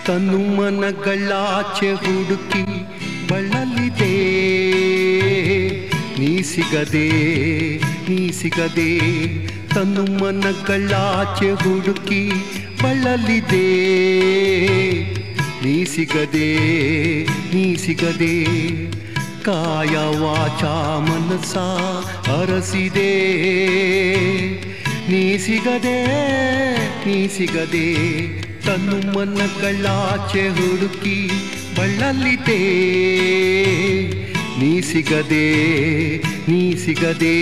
ತನು ಮನಗಳಾಚೆ ಹುಡುಕಿ ಬಳಲಿದೆ, ನೀ ಸಿಗದೆ ನೀ ಸಿಗದೆ. ತನು ಮನಗಳಾಚೆ ಹುಡುಕಿ ಬಳಲಿದೆ, ನೀ ಸಿಗದೆ ನೀ ಸಿಗದೆ. ಕಾಯ ವಾಚ ಮನಸ ಅರಸಿದೆ, ನೀ ಸಿಗದೆ ನೀ ಸಿಗದೆ. ತನು ಮನಗಳಾಚೆ ಹುಡುಕಿ ಬಳಲಿದೆ, ನೀ ಸಿಗದೆ ನೀ ಸಿಗದೆ.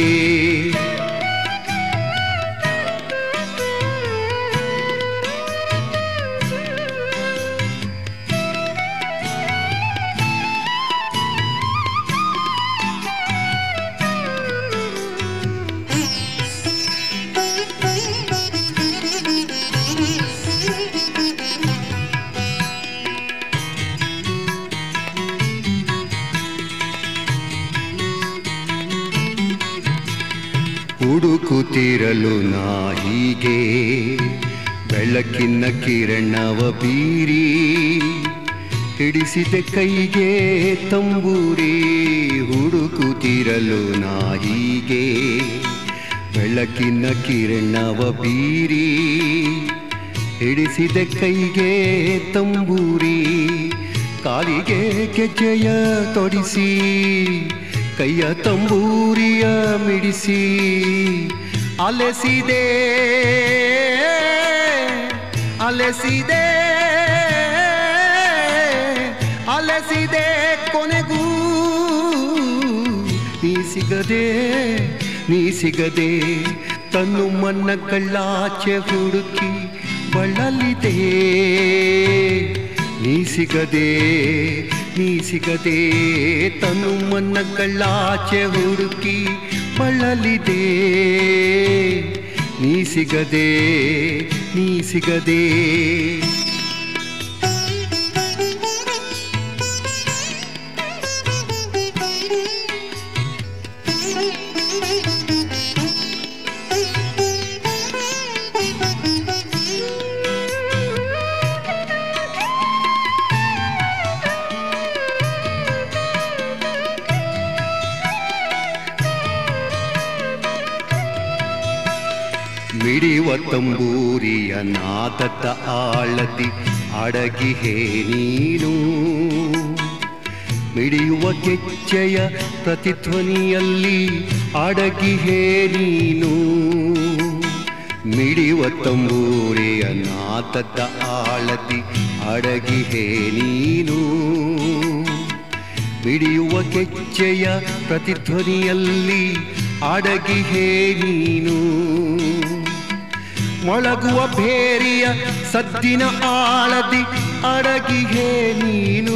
ಹುಡುಕುತ್ತಿರಲು ನಾ ಹೀಗೆ ಬೆಳಕಿನ ಕಿರಣವ ಬೀರಿ, ಹಿಡಿಸಿದೆ ಕೈಗೆ ತಂಬೂರಿ. ಹುಡುಕುತ್ತಿರಲು ನಾ ಹೀಗೆ ಬೆಳಕಿನ ಕಿರಣವ ಬೀರಿ, ಹಿಡಿಸಿದೆ ಕೈಗೆ ತಂಬೂರಿ. ಕಾಲಿಗೆ ಗೆಜ್ಜೆಯ ತೊಡಿಸಿ, ಕೈಯ ತಂಬೂರಿಯ ಮಿಡಿಸಿ, ಅಲೆಸಿದೆ ಅಲೆಸಿದೆ ಅಲೆಸಿದೆ ಕೊನೆಗೂ ನೀ ಸಿಗದೆ ನೀ ಸಿಗದೆ. ತನು ಮನಗಳಾಚೆ ಹುಡುಕಿ ಬಳಲಿದೆ, ನೀ ಸಿಗದೆ ನೀ ಸಿಗದೆ. ತನು ಮನಗಳಾಚೆ ಹುಡುಕಿ ಬಳಲಿದೆ, ನೀ ಸಿಗದೆ ನೀ ಸಿಗದೆ. ಮಿಡಿಯುವ ತಂಬೂರಿಯ ನಾದದ ಆಳದಿ ಅಡಗಿಹೇ ನೀನು, ಮಿಡಿಯುವ ಗೆಜ್ಜೆಯ ಪ್ರತಿಧ್ವನಿಯಲ್ಲಿ ಅಡಗಿಹೇ ನೀನು. ಮಿಡಿಯುವ ತಂಬೂರಿಯ ನಾದದ ಆಳದಿ ಅಡಗಿಹೇ ನೀನು, ಮಿಡಿಯುವ ಗೆಜ್ಜೆಯ ಪ್ರತಿಧ್ವನಿಯಲ್ಲಿ ಅಡಗಿಹೇ ನೀನು. ಮೊಳಗುವ ಭೇರಿಯ ಸದ್ದಿನ ಆಳದಿ ಅಡಗಿಹೇ ನೀನು,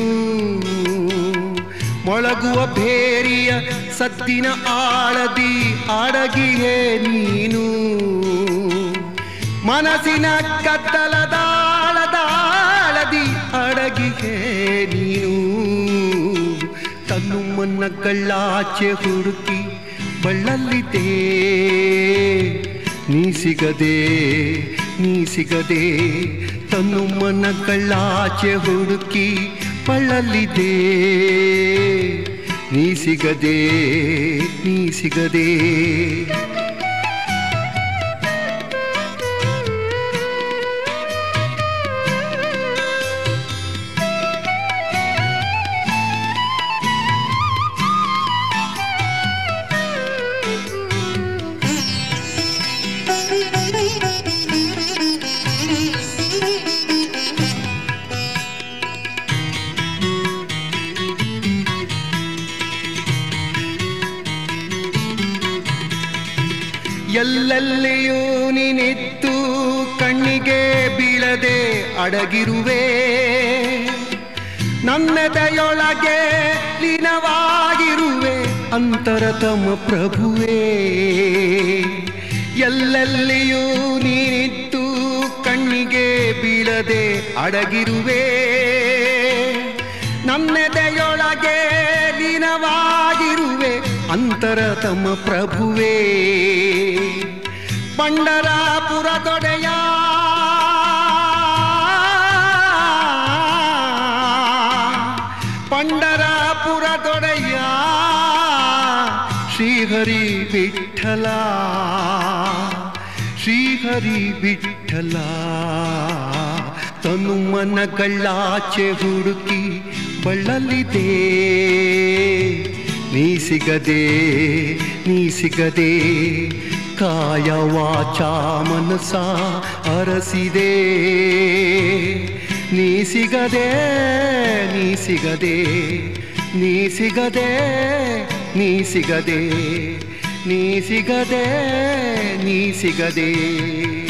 ಮೊಳಗುವ ಭೇರಿಯ ಸದ್ದಿನ ಆಳದಿ ಅಡಗಿಹೇ ನೀನು. ಮನಸ್ಸಿನ ಕತ್ತಲದಾಳದಾಳದಿ ಅಡಗಿಹೇ ನೀನು. ತನು ಮನಗಳಾಚೆ ಹುಡುಕಿ ಬಳಲಿದೆ, ನೀ ಸಿಗದೆ ನೀ ಸಿಗದೆ. ತನು ಮನಗಳಾಚೆ ಹುಡುಕಿ ಬಳಲಿದೆ, ನೀ ಸಿಗದೆ ನೀ ಸಿಗದೆ. ಎಲ್ಲೆಲ್ಲಿಯೂ ನೀನಿತ್ತು ಕಣ್ಣಿಗೆ ಬೀಳದೆ ಅಡಗಿರುವೆ, ನನ್ನೆದೆಯೊಳಗೆ ಲೀನವಾಗಿರುವೆ ಅಂತರತಮ ಪ್ರಭುವೇ. ಎಲ್ಲೆಲ್ಲಿಯೂ ನೀನಿತ್ತು ಕಣ್ಣಿಗೆ ಬೀಳದೆ ಅಡಗಿರುವೆ, ನನ್ನೆದೆಯೊಳಗೆ ಲೀನವಾಗಿರುವೆ ಅಂತರತಮ ಪ್ರಭುವೇ. ಪಂಡರಾಪುರ ದೊಡೆಯ ಶ್ರೀಹರಿ ವಿಠಲ ಶ್ರೀಹರಿ ವಿಠಲ ತನು ಮನಗಳಾಚೆ ಹುಡುಕಿ ಬಳ್ಳಲಿದೆ ನೀ ಸಿಗದೆ ಕಾಯ ವಾಚ ಮನಸ ಅರಸಿದೆ ನೀ ಸಿಗದೆ ನೀ ಸಿಗದೆ